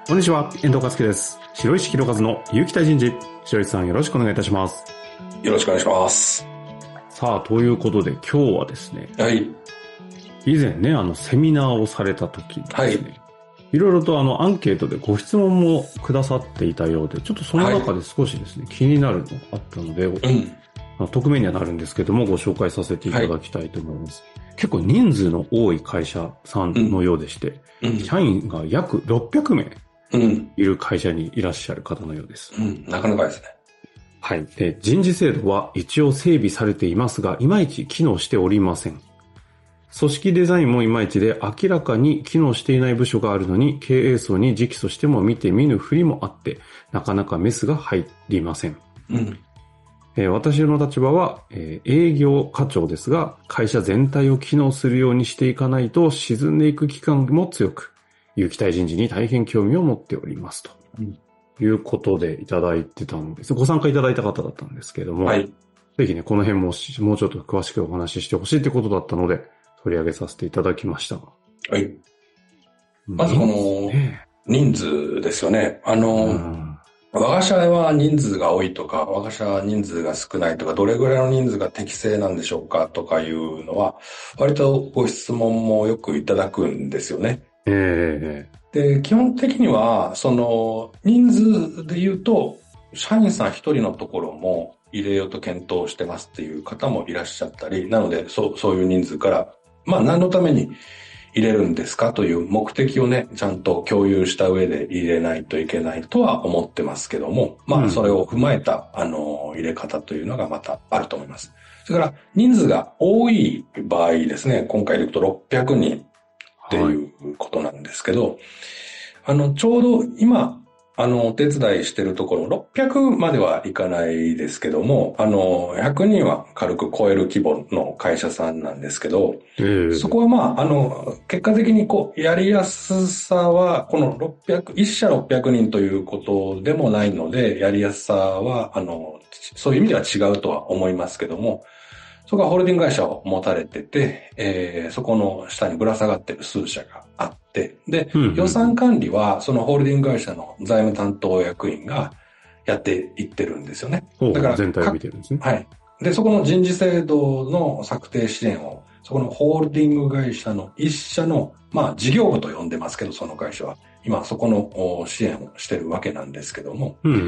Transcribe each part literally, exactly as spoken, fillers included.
こんにちは、遠藤和樹です。白石弘和の有機体人事。白石さん、よろしくお願いいたします。 よろしくお願いします。 さあ、ということで今日はですね。 はい。 以前ね、あの、セミナーをされた時にですね。はい。いろいろとあの、アンケートでご質問もくださっていたようで、ちょっとその中で少しですね、はい、気になるのがあったので、うん。匿名にはなるんですけども、ご紹介させていただきたいと思います。はい、結構人数の多い会社さんのようでして、うんうん、社員が約ろっぴゃくめい。うん。いる会社にいらっしゃる方のようです。 うん。なかなかですね。 はい。で、人事制度は一応整備されていますが、いまいち機能しておりません。組織デザインもいまいちで明らかに機能していない部署があるのに、経営層に直訴しても見て見ぬふりもあって、なかなかメスが入りません。うん。えー、私の立場は、えー、営業課長ですが、会社全体を機能するようにしていかないと沈んでいく期間も強く、有機体人事に大変興味を持っておりますと、うん、いうことでいただいてたんです。ご参加いただいた方だったんですけれども、はい、ぜひね、この辺ももうちょっと詳しくお話ししてほしいってことだったので、取り上げさせていただきました。 はい。まずこの人数ですよね。あの、うん、我が社は人数が多いとか、我が社は人数が少ないとか、どれぐらいの人数が適正なんでしょうかとかいうのは、割とご質問もよくいただくんですよね。えー、で、基本的には、その、人数で言うと、社員さん一人のところも入れようと検討してますっていう方もいらっしゃったり、なので、そう、そういう人数から、まあ何のために入れるんですかという目的をね、ちゃんと共有した上で入れないといけないとは思ってますけども、まあそれを踏まえた、あの、入れ方というのがまたあると思います。それから人数が多い場合ですね、今回で言うとろっぴゃくにんっていうことなんですけど、はい、あの、ちょうど今、あの、お手伝いしてるところ、ろっぴゃくまではいかないですけども、あの、ひゃくにんは軽く超える規模の会社さんなんですけど、えー、そこはまあ、あの、結果的にこう、やりやすさは、このろっぴゃく、一社ろっぴゃくにんということでもないので、やりやすさは、あの、そういう意味では違うとは思いますけども、そこはホールディング会社を持たれてて、えー、そこの下にぶら下がってる数社があって、で、うんうんうん、予算管理はそのホールディング会社の財務担当役員がやっていってるんですよね。 だから全体を見てるんですね。 はい。で、そこの人事制度の策定支援を、そこのホールディング会社の一社の、まあ事業部と呼んでますけど、その会社は。今そこの支援をしてるわけなんですけども、うんうんうん、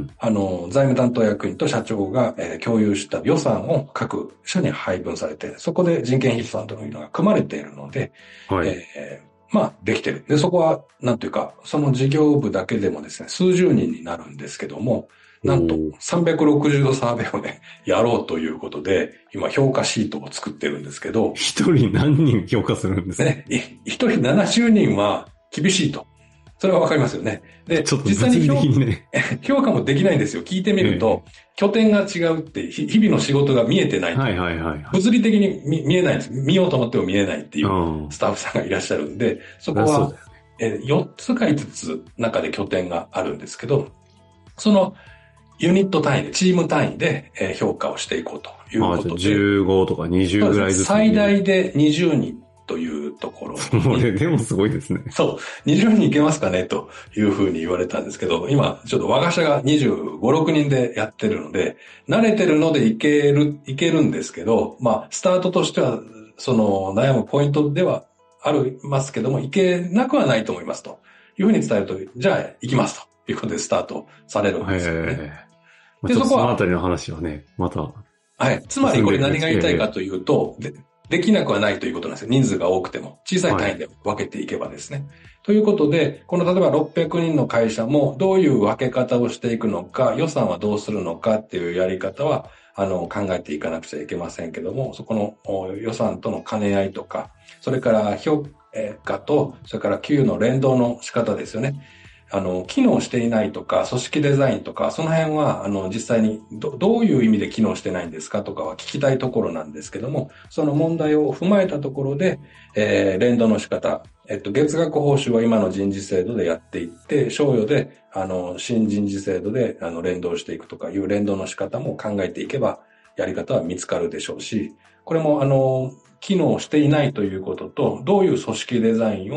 あの、財務担当役員と社長が、えー、共有した予算を各社に配分されて、そこで人件費負担というのが組まれているので、はい、えー、まあ、できてる。で、そこは、なんていうか、その事業部だけでもですね、数十人になるんですけども、なんとさんびゃくろくじゅうどサーベイをね、やろうということで、今評価シートを作ってるんですけど。 一人何人評価するんですかね。 一人ななじゅうにんは厳しいと。それはわかりますよね。で、 ちょっと実際に評に、ね、 評価もできないんですよ。聞いてみると、ええ、拠点が違うって、日々の仕事が見えてない。はいはいはい、はい。物理的に 見, 見えないんです。見ようと思っても見えないっていうスタッフさんがいらっしゃるんで、そこは、えよっつかいつつ中で拠点があるんですけど、そのユニット単位で、チーム単位で評価をしていこうということで。 まあ、じゅうごとかにじゅうぐらいずつ。 最大でにじゅうにん。というところ。 それでもすごいですね。 そう。にじゅうにんいけますかねというふうに言われたんですけど、今、ちょっと我が社がにじゅうご、ろくにんでやってるので、慣れてるのでいける、いけるんですけど、まあ、スタートとしては、その、悩むポイントではありますけども、いけなくはないと思いますというふうに伝えると、じゃあ、行きますということでスタートされるんですよね。 で、そこは。そのあたりの話はね、また。 はい。つまりこれ何が言いたいかというと、でできなくはないということなんですよ。人数が多くても。小さい単位で分けていけばですね。はい、ということで、この例えばろっぴゃくにんの会社もどういう分け方をしていくのか、予算はどうするのかっていうやり方は、あの、考えていかなくちゃいけませんけども、そこの予算との兼ね合いとか、それから評価と、それから給与の連動の仕方ですよね。あの、機能していないとか、組織デザインとか、その辺は、あの、実際にど、どういう意味で機能してないんですかとかは聞きたいところなんですけども、その問題を踏まえたところで、えー、連動の仕方、えっと、月額報酬は今の人事制度でやっていって、賞与で、あの、新人事制度で、あの、連動していくとかいう連動の仕方も考えていけば、やり方は見つかるでしょうし、これも、あの、機能していないということと、どういう組織デザインを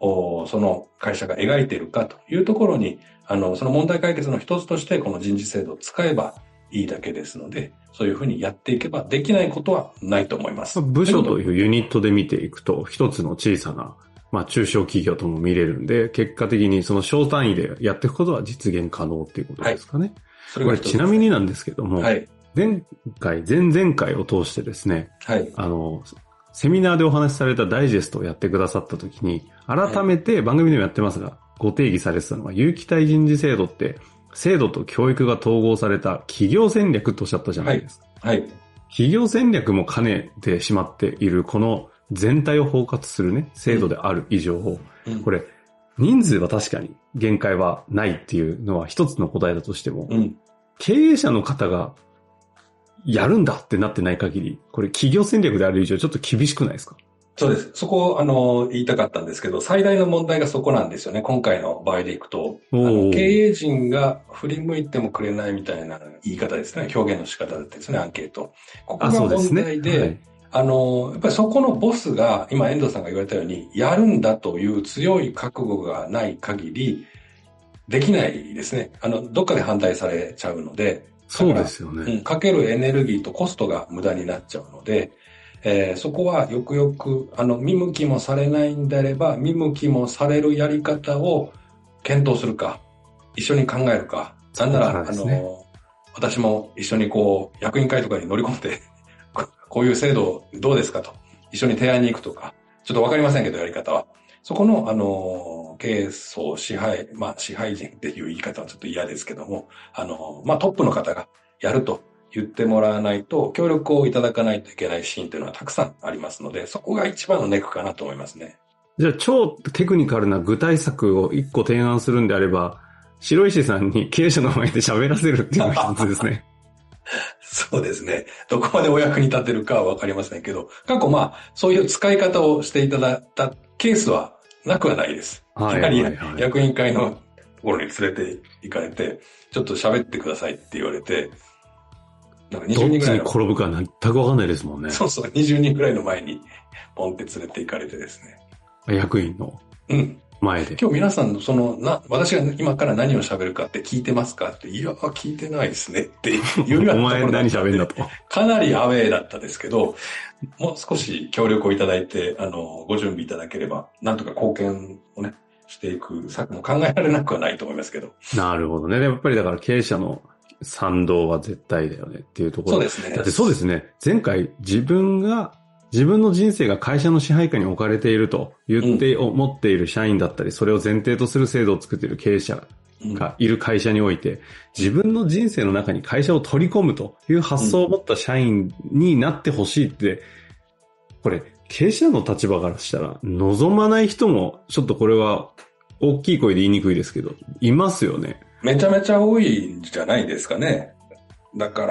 その会社が描いているかというところに、あの、その問題解決の一つとしてこの人事制度を使えばいいだけですので、そういうふうにやっていけばできないことはないと思います。 部署というユニットで見ていくと、一つの小さな、まあ中小企業とも見れるんで、結果的にその小単位でやっていくことは実現可能っていうことですかね。はい、それこれちなみになんですけども、はい、前回、前々回を通してですね、はい、あの、セミナーでお話しされたダイジェストをやってくださったときに、改めて番組でもやってますが、ご定義されてたのは、有期待人事制度って、制度と教育が統合された企業戦略とおっしゃったじゃないですか。はい。はい、企業戦略も兼ねてしまっている、この全体を包括するね、制度である以上、うん、これ、人数は確かに限界はないっていうのは一つの答えだとしても、うん、経営者の方がやるんだってなってない限り、これ企業戦略である以上ちょっと厳しくないですか？ そうです。そこを、あの、言いたかったんですけど、最大の問題がそこなんですよね。今回の場合でいくと、あの経営陣が振り向いてもくれないみたいな言い方ですね。表現の仕方ですね、アンケート。ここが問題で、あ、ね、はい、あの、やっぱりそこのボスが、今遠藤さんが言われたように、やるんだという強い覚悟がない限り、できないですね。あの、どっかで反対されちゃうので、 そうですよね。 うん、かけるエネルギーとコストが無駄になっちゃうので、えー、そこはよくよく、あの、見向きもされないんであれば、見向きもされるやり方を検討するか、一緒に考えるか、なんなら、ね、あの、私も一緒にこう、役員会とかに乗り込んで、こういう制度どうですかと、一緒に提案に行くとか、ちょっとわかりませんけど、やり方は。そこの、あの、経営層、支配、まあ、支配人っていう言い方はちょっと嫌ですけども、あの、まあ、トップの方がやると言ってもらわないと、協力をいただかないといけないシーンというのはたくさんありますので、そこが一番のネックかなと思いますね。 じゃあ、超テクニカルな具体策を一個提案するんであれば、白石さんに経営者の前で喋らせるっていうのが一つですね。 そうですね。どこまでお役に立てるかはわかりませんけど、過去まあ、そういう使い方をしていただいたケースはなくはないです。はいはいはい、やはり役員会のところに連れて行かれて、ちょっと喋ってくださいって言われて、 なんかにじゅうにんぐらいの。どっちに転ぶか全くわかんないですもんね。 そうそう、にじゅうにんぐらいの前にポンって連れて行かれてですね。 役員の前で。 うん、今日皆さんのその、な、私が今から何を喋るかって聞いてますかって、いや、聞いてないですねっていうようなところだったんで。お前何喋んだと。かなりアウェーだったですけど、もう少し協力をいただいて、あの、ご準備いただければ、なんとか貢献をね、していく策も考えられなくはないと思いますけど。 なるほどね。やっぱりだから経営者の賛同は絶対だよねっていうところ。 そうですね。 だってそうですね。前回自分が、自分の人生が会社の支配下に置かれていると言って思っている社員だったり、それを前提とする制度を作っている経営者がいる会社において、自分の人生の中に会社を取り込むという発想を持った社員になってほしいって、これ、経営者の立場からしたら、望まない人も、ちょっとこれは大きい声で言いにくいですけど、いますよね。 めちゃめちゃ多いんじゃないですかね。だから、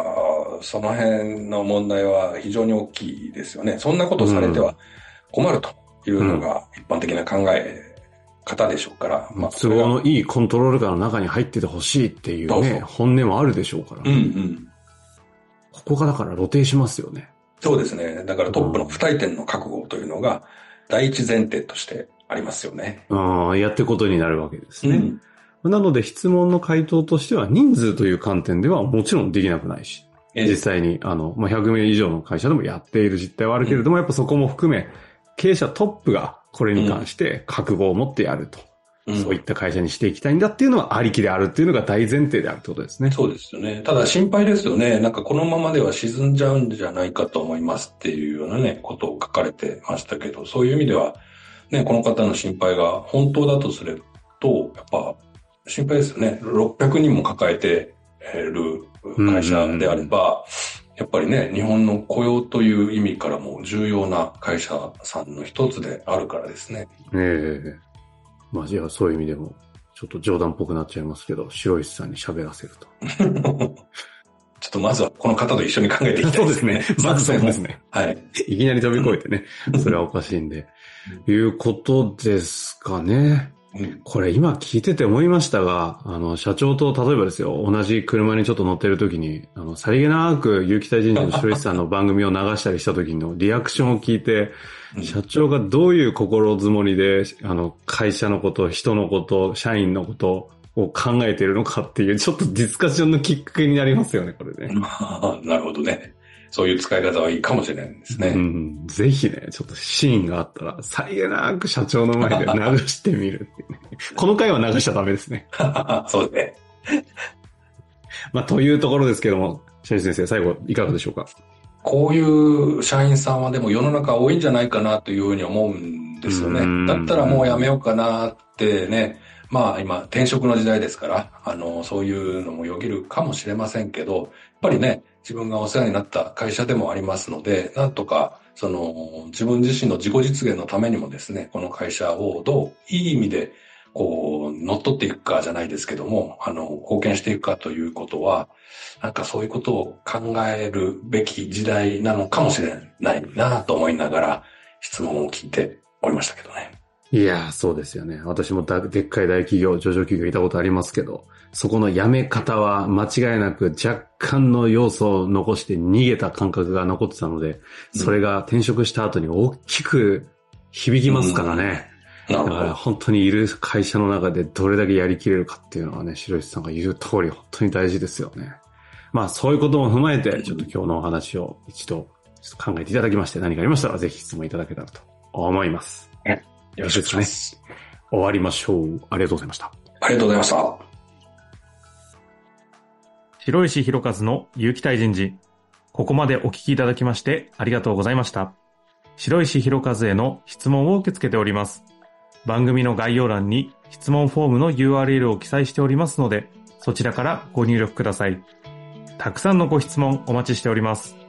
その辺の問題は非常に大きいですよね。そんなことされては困るというのが一般的な考え方でしょうから。 うん、まあ、都合のいいコントロール下の中に入っててほしいっていうね、そうそう本音もあるでしょうから。 うんうん。 ここがだから露呈しますよね。 そうですね。だからトップの不退転の覚悟というのが第一前提としてありますよね。 ああ、やってことになるわけですね。うん、なので質問の回答としては人数という観点ではもちろんできなくないし。実際に、あの、まあ、ひゃくめい以上の会社でもやっている実態はあるけれども、うん、やっぱそこも含め、経営者トップがこれに関して覚悟を持ってやると、うん。そういった会社にしていきたいんだっていうのはありきであるっていうのが大前提であるってことですね。 そうですよね。ただ心配ですよね。なんかこのままでは沈んじゃうんじゃないかと思いますっていうようなね、ことを書かれてましたけど、そういう意味では、ね、この方の心配が本当だとすると、やっぱ心配ですよね。ろっぴゃくにんも抱えてる会社であれば、やっぱりね、日本の雇用という意味からも重要な会社さんの一つであるからですね。 ええ。まあじゃあそういう意味でも、ちょっと冗談っぽくなっちゃいますけど、白石さんに喋らせると。 ちょっとまずはこの方と一緒に考えていきたいですね。 そうですね。まずそうですね。 はい。 いきなり飛び越えてね、それはおかしいんで。いうことですかね。これ今聞いてて思いましたが、あの、社長と例えばですよ、同じ車にちょっと乗ってる時に、あの、さりげなく有期待人事の白石さんの番組を流したりした時のリアクションを聞いて、 社長がどういう心づもりで、あの、会社のこと、人のこと、社員のことを考えているのかっていう、ちょっとディスカッションのきっかけになりますよね、これね。 なるほどね。そういう使い方はいいかもしれないですね。 うん。ぜひね、ちょっとシーンがあったら、さりげなく社長の前で流してみるっていうね。この回は流しちゃダメですね。 そうですね。 まあ、というところですけども、白石先生、最後いかがでしょうか。 こういう社員さんはでも世の中多いんじゃないかなというふうに思うんですよね。だったらもうやめようかなってね。まあ今転職の時代ですから、あの、そういうのもよぎるかもしれませんけど、やっぱりね、自分がお世話になった会社でもありますので、なんとか、その、自分自身の自己実現のためにもですね、この会社をどう、いい意味で、こう、乗っ取っていくかじゃないですけども、あの、貢献していくかということは、なんかそういうことを考えるべき時代なのかもしれないなと思いながら、質問を聞いておりましたけどね。 いやー、そうですよね。私もだでっかい大企業、上場企業いたことありますけど、そこの辞め方は間違いなく若干の要素を残して逃げた感覚が残ってたので、それが転職した後に大きく響きますからね。うん、だから本当にいる会社の中でどれだけやりきれるかっていうのはね、白石さんが言う通り本当に大事ですよね。まあそういうことも踏まえて、ちょっと今日のお話を一度ちょっと考えていただきまして、何かありましたらぜひ質問いただけたらと思います。 よろしくお願いします。 終わりましょう。ありがとうございました。 ありがとうございました。 白石弘和の有機体人事。ここまでお聞きいただきましてありがとうございました。白石弘和への質問を受け付けております。番組の概要欄に質問フォームの ユーアールエル を記載しておりますので、そちらからご入力ください。たくさんのご質問お待ちしております。